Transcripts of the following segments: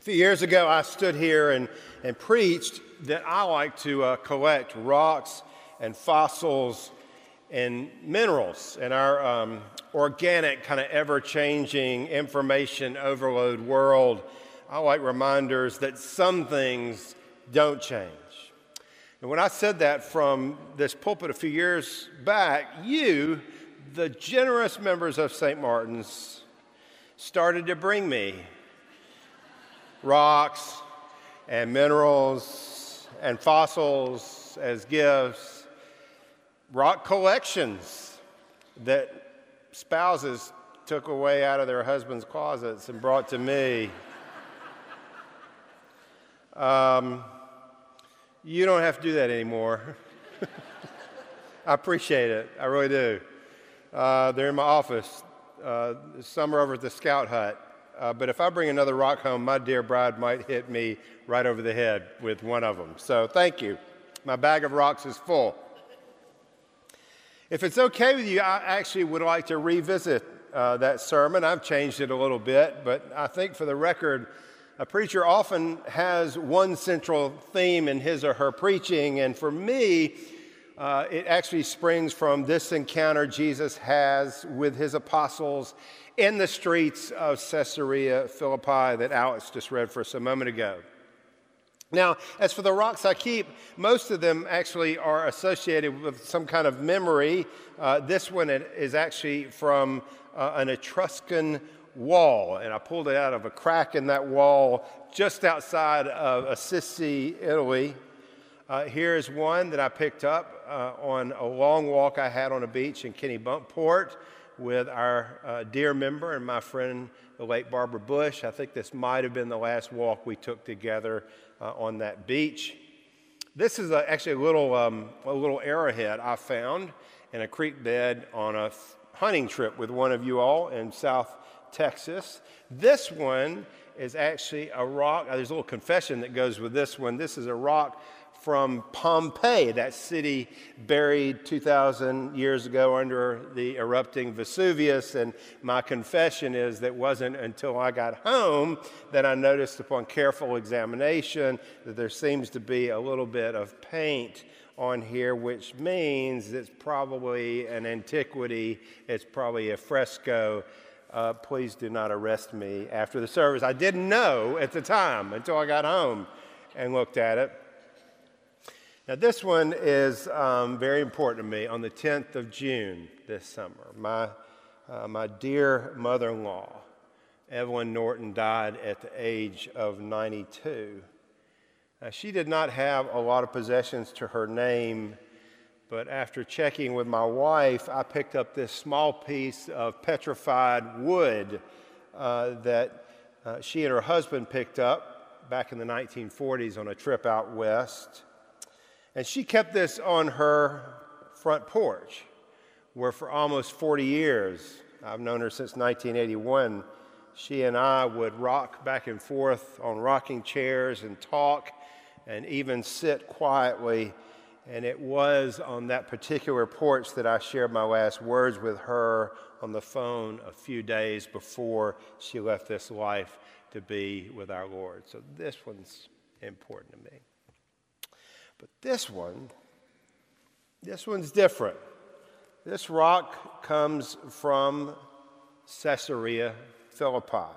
few years ago, I stood here and preached that I like to collect rocks and fossils and minerals in our organic, kind of ever-changing information overload world. I like reminders that some things don't change. And when I said that from this pulpit a few years back, you, the generous members of St. Martin's, started to bring me rocks and minerals and fossils as gifts, rock collections that spouses took away out of their husbands' closets and brought to me. You don't have to do that anymore. I appreciate it. I really do. They're in my office. Some are over at the Scout Hut. But if I bring another rock home, my dear bride might hit me right over the head with one of them. So thank you. My bag of rocks is full. If it's okay with you, I actually would like to revisit that sermon. I've changed it a little bit, but I think for the record, a preacher often has one central theme in his or her preaching, and for me, it actually springs from this encounter Jesus has with his apostles in the streets of Caesarea Philippi that Alex just read for us a moment ago. Now, as for the rocks I keep, most of them actually are associated with some kind of memory. This one is actually from an Etruscan wall, and I pulled it out of a crack in that wall just outside of Assisi, Italy. Here is one that I picked up on a long walk I had on a beach in Kennebunkport with our dear member and my friend, the late Barbara Bush. I think this might have been the last walk we took together on that beach. This is actually a little arrowhead I found in a creek bed on a hunting trip with one of you all in South Texas. This one is actually a rock. There's a little confession that goes with this one. This is a rock from Pompeii, that city buried 2,000 years ago under the erupting Vesuvius. And my confession is that it wasn't until I got home that I noticed upon careful examination that there seems to be a little bit of paint on here, which means it's probably an antiquity. It's probably a fresco. Please do not arrest me after the service. I didn't know at the time until I got home and looked at it. Now, this one is very important to me. On the 10th of June this summer, my dear mother-in-law, Evelyn Norton, died at the age of 92. She did not have a lot of possessions to her name, but after checking with my wife, I picked up this small piece of petrified wood that she and her husband picked up back in the 1940s on a trip out west. And she kept this on her front porch, where for almost 40 years, I've known her since 1981, she and I would rock back and forth on rocking chairs and talk and even sit quietly. And it was on that particular porch that I shared my last words with her on the phone a few days before she left this life to be with our Lord. So this one's important to me. But this one's different. This rock comes from Caesarea Philippi.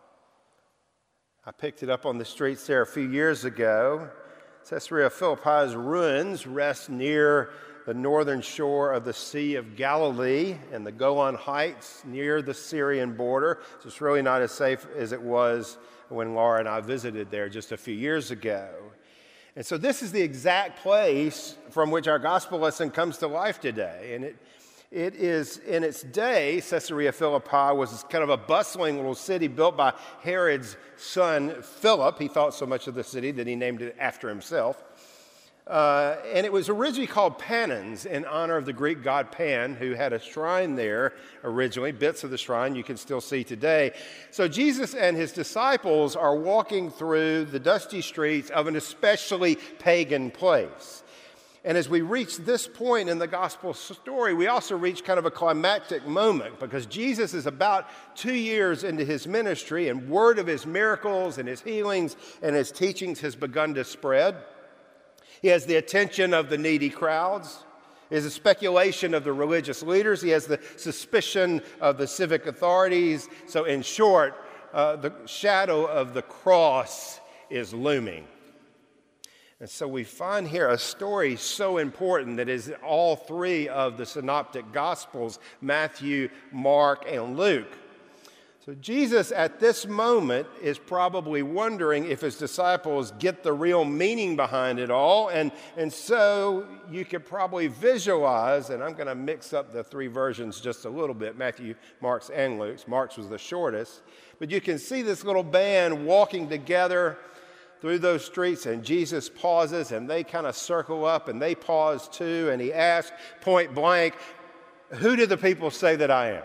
I picked it up on the streets there a few years ago. Caesarea Philippi's ruins rest near the northern shore of the Sea of Galilee and the Golan Heights near the Syrian border. So it's really not as safe as it was when Laura and I visited there just a few years ago. And so this is the exact place from which our gospel lesson comes to life today. And it is, in its day, Caesarea Philippi was kind of a bustling little city built by Herod's son, Philip. He thought so much of the city that he named it after himself. And it was originally called Pannons in honor of the Greek god Pan, who had a shrine there originally. Bits of the shrine you can still see today. So Jesus and his disciples are walking through the dusty streets of an especially pagan place. And as we reach this point in the gospel story, we also reach kind of a climactic moment because Jesus is about 2 years into his ministry, and word of his miracles and his healings and his teachings has begun to spread. He has the attention of the needy crowds. He has the speculation of the religious leaders. He has the suspicion of the civic authorities. So in short, the shadow of the cross is looming. And so we find here a story so important that is in all three of the synoptic gospels, Matthew, Mark, and Luke. So Jesus at this moment is probably wondering if his disciples get the real meaning behind it all. And so you could probably visualize, and I'm going to mix up the three versions just a little bit, Matthew, Mark's, and Luke's. Mark's was the shortest. But you can see this little band walking together through those streets, and Jesus pauses, and they kind of circle up, and they pause too, and he asks point blank, "Who do the people say that I am?"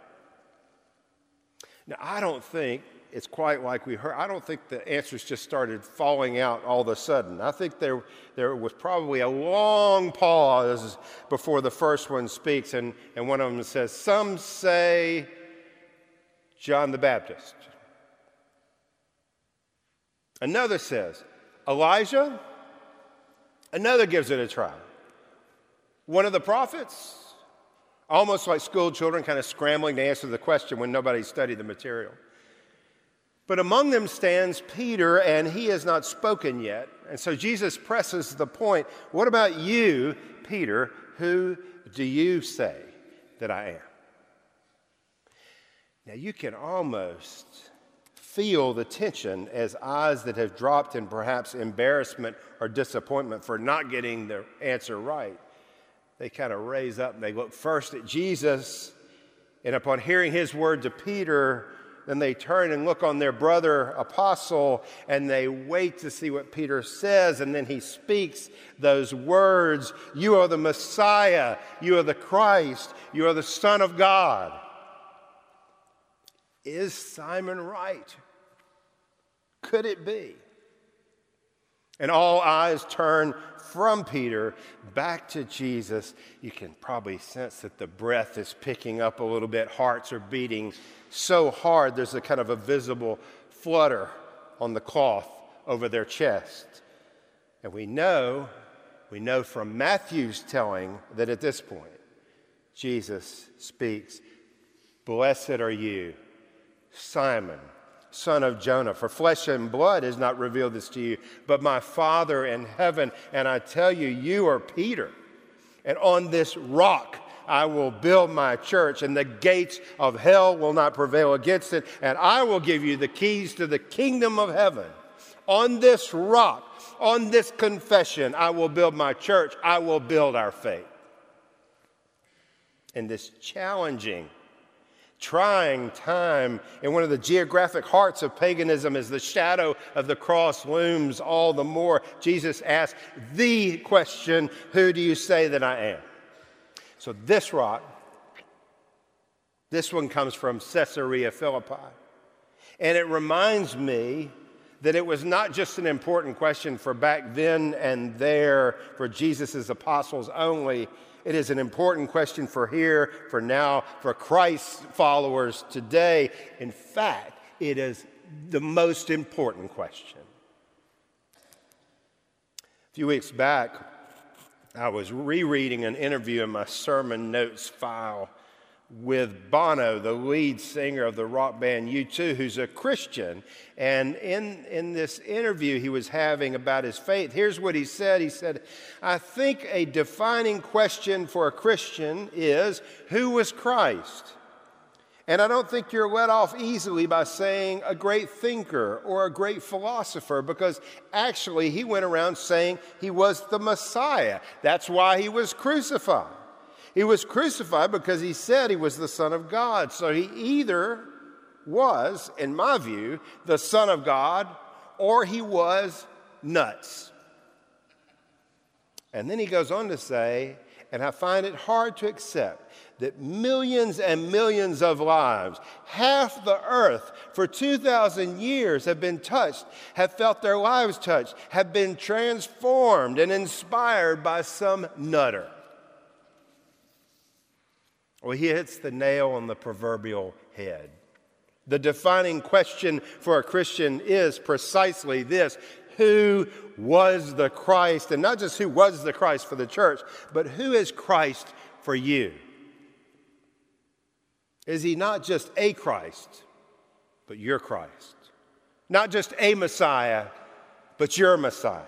Now, I don't think it's quite like we heard. I don't think the answers just started falling out all of a sudden. I think there was probably a long pause before the first one speaks, and one of them says, "Some say John the Baptist." Another says, "Elijah." Another gives it a try. "One of the prophets?" Almost like school children kind of scrambling to answer the question when nobody studied the material. But among them stands Peter, and he has not spoken yet. And so Jesus presses the point, "What about you, Peter? Who do you say that I am?" Now you can almost feel the tension as eyes that have dropped in perhaps embarrassment or disappointment for not getting the answer right. They kind of raise up and they look first at Jesus, and upon hearing his word to Peter, then they turn and look on their brother apostle, and they wait to see what Peter says, and then he speaks those words, "You are the Messiah, you are the Christ, you are the Son of God." Is Simon right? Could it be? And all eyes turn from Peter back to Jesus. You can probably sense that the breath is picking up a little bit. Hearts are beating so hard, there's a kind of a visible flutter on the cloth over their chest. And we know from Matthew's telling that at this point, Jesus speaks, "Blessed are you, Simon, son of Jonah, for flesh and blood has not revealed this to you, but my Father in heaven. And I tell you, you are Peter, and on this rock I will build my church, and the gates of hell will not prevail against it, and I will give you the keys to the kingdom of heaven. On this rock, on this confession, I will build my church. I will build our faith." In this challenging, trying time in one of the geographic hearts of paganism, as the shadow of the cross looms all the more, Jesus asks the question, "Who do you say that I am?" So this rock, this one comes from Caesarea Philippi. And it reminds me that it was not just an important question for back then and there for Jesus' apostles only. It is an important question for here, for now, for Christ's followers today. In fact, it is the most important question. A few weeks back, I was rereading an interview in my sermon notes file with Bono, the lead singer of the rock band U2, who's a Christian. And in this interview he was having about his faith, here's what he said. He said, "I think a defining question for a Christian is, who was Christ? And I don't think you're let off easily by saying a great thinker or a great philosopher, because actually he went around saying he was the Messiah. That's why he was crucified. He was crucified because he said he was the Son of God. So he either was, in my view, the Son of God, or he was nuts." And then he goes on to say, And I find it hard to accept that millions and millions of lives, half the earth for 2,000 years have been touched, have felt their lives touched, have been transformed and inspired by some nutter. Well, he hits the nail on the proverbial head. The defining question for a Christian is precisely this: who was the Christ? And not just who was the Christ for the church, but who is Christ for you? Is he not just a Christ, but your Christ? Not just a Messiah, but your Messiah.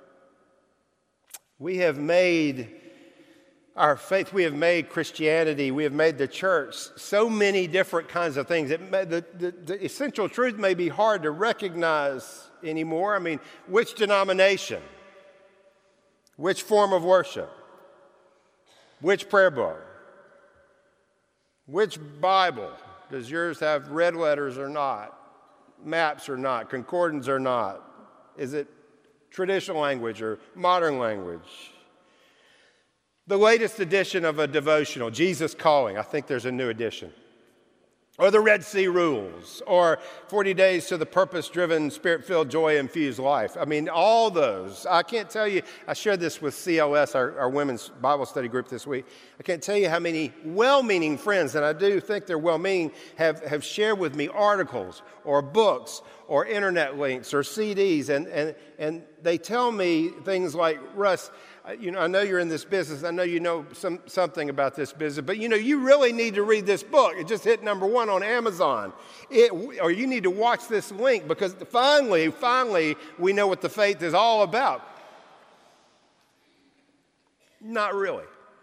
We have made our faith, we have made Christianity, we have made the church so many different kinds of things. The essential truth may be hard to recognize anymore. I mean, which denomination? Which form of worship? Which prayer book? Which Bible? Does yours have red letters or not? Maps or not? Concordance or not? Is it traditional language or modern language? The latest edition of a devotional, Jesus Calling. I think there's a new edition. Or the Red Sea Rules, or 40 Days to the Purpose-Driven, Spirit-Filled, Joy-Infused Life. I mean, all those. I can't tell you, I shared this with CLS, our women's Bible study group this week. I can't tell you how many well-meaning friends, and I do think they're well-meaning, have shared with me articles or books or internet links or CDs, and they tell me things like, Russ, I know you're in this business. I know you know something about this business, but you really need to read this book. It just hit number 1 on Amazon. Or you need to watch this link because finally, we know what the faith is all about. Not really.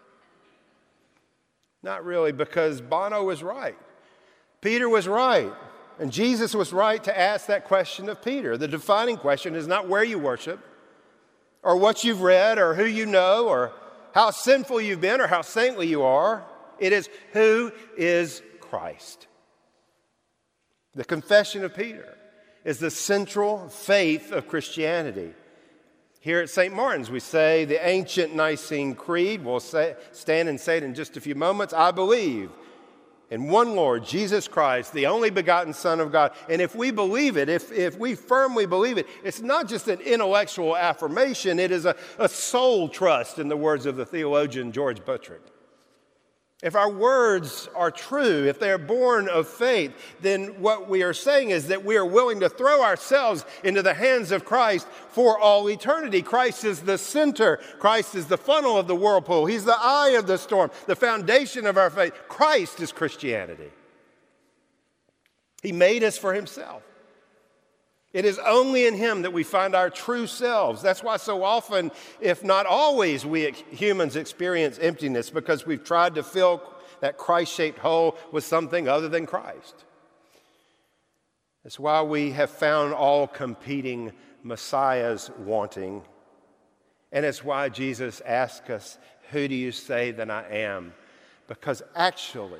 Not really, because Bono was right. Peter was right. And Jesus was right to ask that question of Peter. The defining question is not where you worship, or what you've read, or who you know, or how sinful you've been, or how saintly you are. It is, who is Christ? The confession of Peter is the central faith of Christianity. Here at St. Martin's, we say the ancient Nicene Creed. We'll stand and say it in just a few moments. I believe in one Lord, Jesus Christ, the only begotten Son of God. And if we believe it, if we firmly believe it, it's not just an intellectual affirmation, it is a soul trust, in the words of the theologian George Buttrick. If our words are true, if they are born of faith, then what we are saying is that we are willing to throw ourselves into the hands of Christ for all eternity. Christ is the center. Christ is the funnel of the whirlpool. He's the eye of the storm, the foundation of our faith. Christ is Christianity. He made us for himself. It is only in him that we find our true selves. That's why so often, if not always, we humans experience emptiness, because we've tried to fill that Christ-shaped hole with something other than Christ. That's why we have found all competing messiahs wanting. And it's why Jesus asks us, who do you say that I am? Because actually,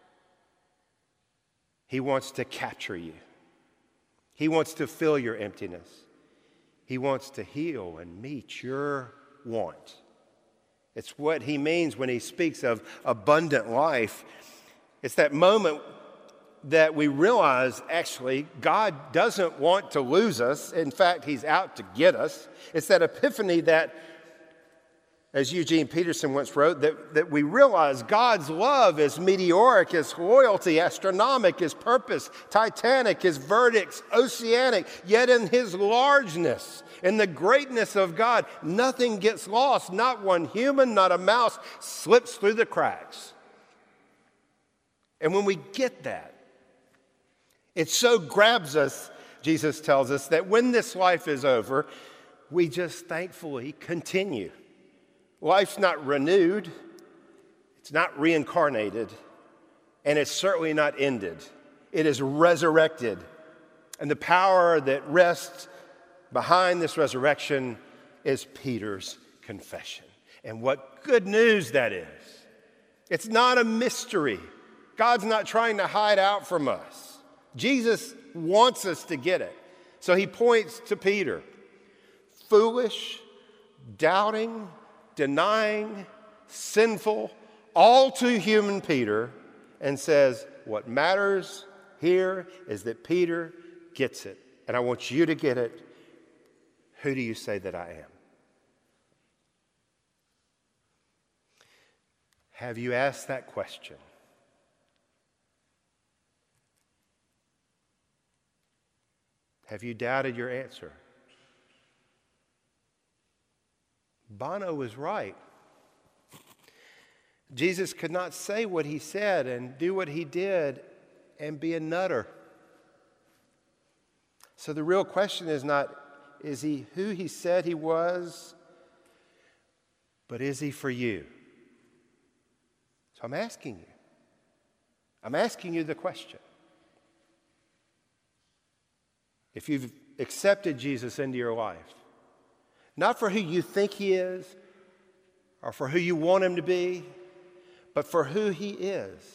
he wants to capture you. He wants to fill your emptiness. He wants to heal and meet your want. It's what he means when he speaks of abundant life. It's that moment that we realize, actually, God doesn't want to lose us. In fact, he's out to get us. It's that epiphany that, as Eugene Peterson once wrote, that we realize God's love is meteoric, his loyalty astronomic, his purpose titanic, his verdicts oceanic, yet in his largeness, in the greatness of God, nothing gets lost. Not one human, not a mouse slips through the cracks. And when we get that, it so grabs us, Jesus tells us, that when this life is over, we just thankfully continue. Life's not renewed, it's not reincarnated, and it's certainly not ended. It is resurrected. And the power that rests behind this resurrection is Peter's confession. And what good news that is. It's not a mystery. God's not trying to hide out from us. Jesus wants us to get it. So he points to Peter. Foolish, doubting, denying, sinful, all too human Peter and says, what matters here is that Peter gets it. And I want you to get it. Who do you say that I am? Have you asked that question? Have you doubted your answer? Bono was right. Jesus could not say what he said and do what he did and be a nutter. So the real question is not, is he who he said he was, but is he for you? So I'm asking you. I'm asking you the question. If you've accepted Jesus into your life, not for who you think he is or for who you want him to be, but for who he is.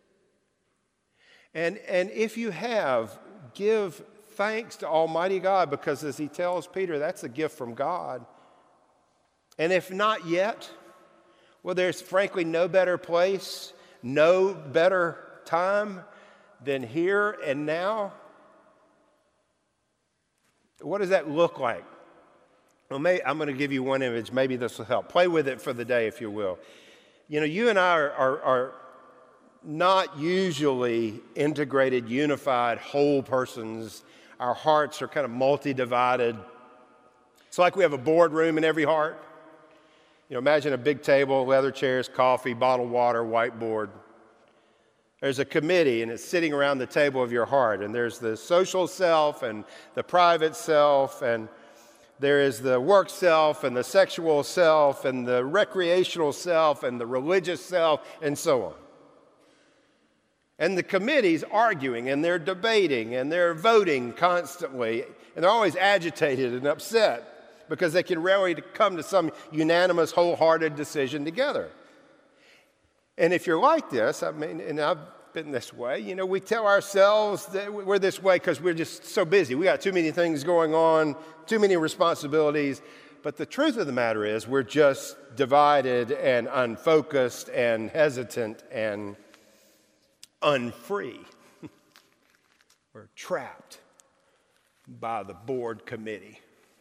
And if you have, give thanks to Almighty God, because as he tells Peter, that's a gift from God. And if not yet, well, there's frankly no better place, no better time than here and now. What does that look like? Well, I'm going to give you one image. Maybe this will help. Play with it for the day, if you will. You know, you and I are not usually integrated, unified, whole persons. Our hearts are kind of multi-divided. It's like we have a boardroom in every heart. You know, imagine a big table, leather chairs, coffee, bottled water, whiteboard. There's a committee, and it's sitting around the table of your heart. And there's the social self and the private self, and there is the work self and the sexual self and the recreational self and the religious self and so on. And the committee's arguing and they're debating and they're voting constantly, and they're always agitated and upset because they can rarely come to some unanimous, wholehearted decision together. And if you're like this, I mean, and I've been this way, you know, we tell ourselves that we're this way because we're just so busy. We got too many things going on, too many responsibilities. But the truth of the matter is we're just divided and unfocused and hesitant and unfree. We're trapped by the board committee.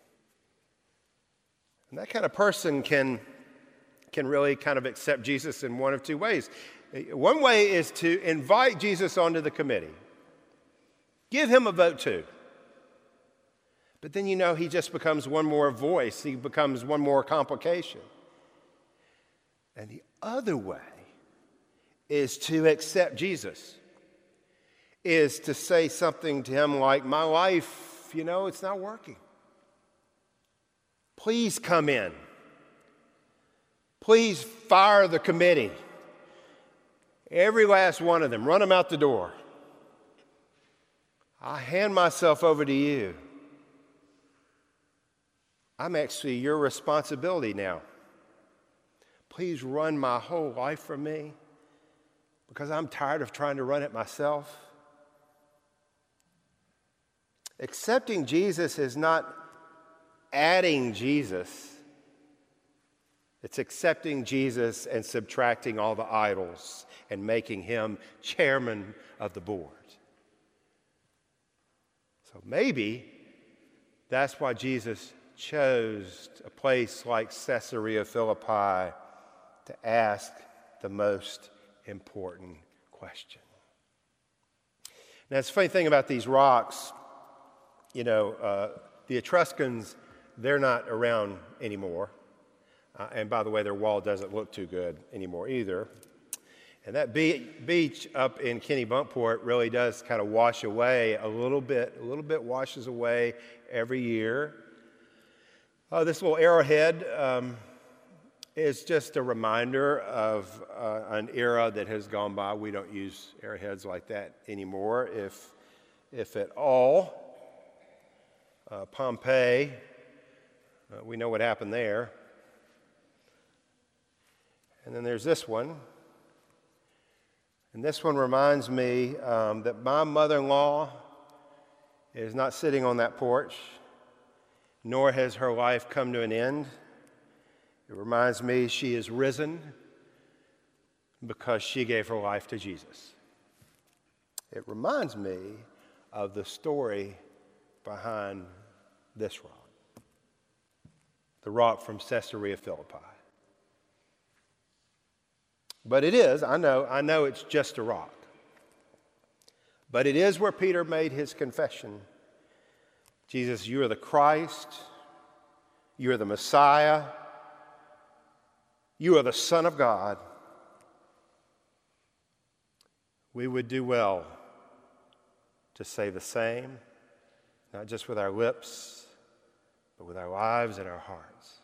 And that kind of person can really kind of accept Jesus in one of two ways. One way is to invite Jesus onto the committee. Give him a vote too. But then, you know, he just becomes one more voice. He becomes one more complication. And the other way is to accept Jesus, is to say something to him like, my life, you know, it's not working. Please come in. Please fire the committee. Every last one of them, run them out the door. I hand myself over to you. I'm actually your responsibility now. Please run my whole life for me because I'm tired of trying to run it myself. Accepting Jesus is not adding Jesus. It's accepting Jesus and subtracting all the idols and making him chairman of the board. So maybe that's why Jesus chose a place like Caesarea Philippi to ask the most important question. Now, it's a funny thing about these rocks, you know, the Etruscans, they're not around anymore. And by the way, their wall doesn't look too good anymore either. And that beach up in Kennebunkport really does kind of wash away a little bit washes away every year. This little arrowhead is just a reminder of an era that has gone by. We don't use arrowheads like that anymore, if at all. Pompeii, we know what happened there. And then there's this one. And this one reminds me that my mother-in-law is not sitting on that porch, nor has her life come to an end. It reminds me she is risen because she gave her life to Jesus. It reminds me of the story behind this rock, the rock from Caesarea Philippi. But it is, I know it's just a rock. But it is where Peter made his confession. Jesus, you are the Christ. You are the Messiah. You are the Son of God. We would do well to say the same, not just with our lips, but with our lives and our hearts.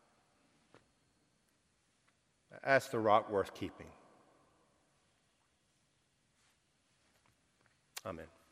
That's the rock worth keeping. Amen.